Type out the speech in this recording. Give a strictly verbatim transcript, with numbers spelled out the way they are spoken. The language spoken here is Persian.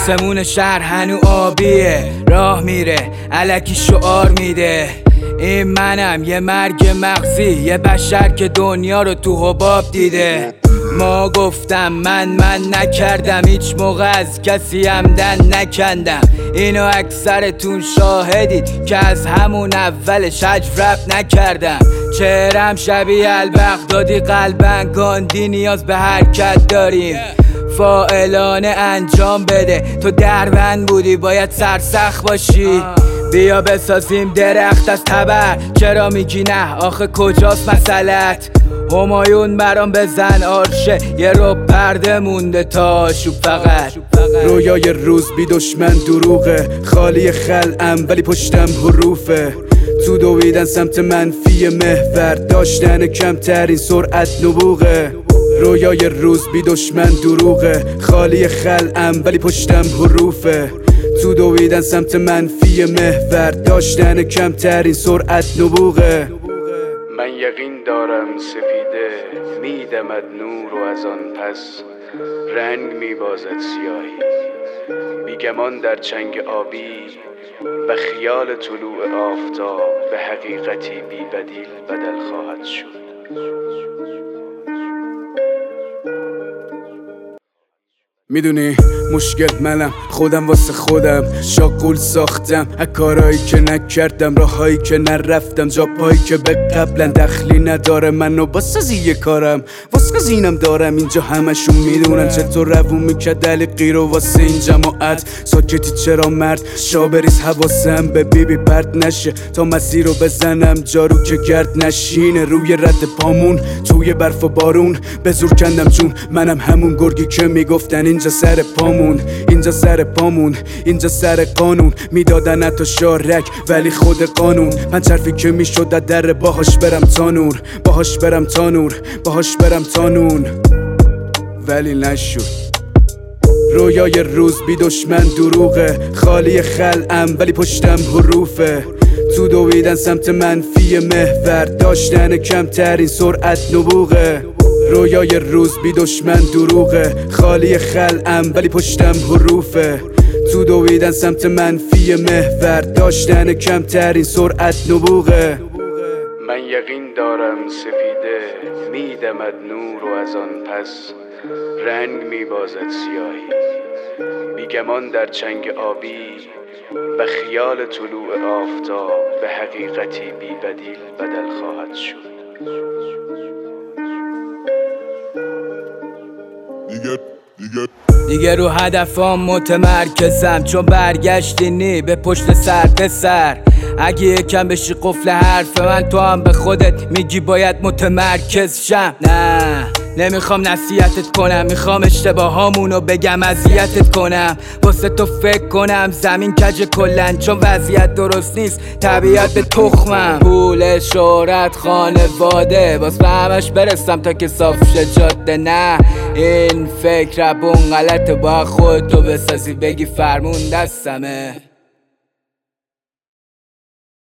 آسمون شهر هنو آبیه، راه میره الکی شعار میده. این منم یه مرگ مغزی، یه بشر که دنیا رو تو حباب دیده. ما گفتم من من نکردم، هیچ موقع از کسی همدن نکندم. اینو اکثرتون شاهدید که از همون اولش حج رپ نکردم. چهرم شبیه البغدادی، قلبن گاندی، نیاز به حرکت داریم. فاعلانه انجام بده، تو دربند بودی باید سرسخت باشی. بیا بسازیم درخت از تبر، چرا میگی نه آخه کجاست مسئلت؟ همایون برام بزن آرشه، یه رو پرده مونده تا شوب فقط. رویای روز بی دشمن دروغه، خالی خلعم ولی پشتم حروفه. تو دویدن سمت منفی محور، داشتن کمترین سرعت نبوغه. رویای روز بی دشمن دروغه، خالی خلعم ولی پشتم حروفه. تو دویدن سمت منفی محور، داشتن کمترین سرعت نبوغه. من یقین دارم سفیده میدمد نور و از آن پس رنگ میبازد سیاهی. بیگمان در چنگ آبی و خیال طلوع آفتاب به حقیقتی بی بدیل بدل خواهد شد. میدونی مشکل منم، خودم واسه خودم شاغول ساختم از کارهایی که نکردم، راههایی که نرفتم، جاپایی که به قبلا دخلی نداره. منو باسازی یه کارم واسه زینم دارم، اینجا همشون میدونن چطور روون میکرد دلی غیرو واسه این جماعت. ساکتی چرا مرد شابریز حواسم به بیبی پرد نشه، تا مسیر رو بزنم جارو که گرد نشینه. روی رد پامون توی برف و بارون به زور کندم جون، منم همون گرگی که میگفتن اینجا سر پامون، اینجا سر پامون، اینجا سر قانون. میدادن حتی شارک ولی خود قانون. پنچرفی که میشد در باهاش برم تا نور، باهاش برم تا نور، باهاش برم تا نون، ولی نشد. رویای روز بی دشمن دروغه، خالی خلعم ولی پشتم حروفه. تو دویدن سمت منفی محور، داشتن کمترین سرعت نبوغه. رویای روز بی دشمن دروغه، خالی خلعم ولی پشتم حروفه. تو دویدن سمت منفی محور، داشتن کمترین سرعت نبوغه. من یقین دارم سفیده میدمد نور و از آن پس رنگ میبازد سیاهی. بیگمان در چنگ آبی و خیال طلوع آفتاب به حقیقتی بی بدیل بدل خواهد شد. دیگه دیگه دیگه رو هدفام متمرکزم، چون برگشتی نی به پشت سر پسر. اگه یکم بشی قفل حرف من، تو هم به خودت میگی باید متمرکز شم. نه نمیخوام نصیحتت کنم، میخوام اشتباهامونو بگم اذیتت کنم. واسه تو فکر کنم زمین کج کلن، چون وضعیت درست نیست طبیعت به تخمم. پول شهرت خانواده باز به همش برسم تا که صاف شه جاده. نه این فکر بون غلطه، با خودتو بسازی بگی فرمون دستمه.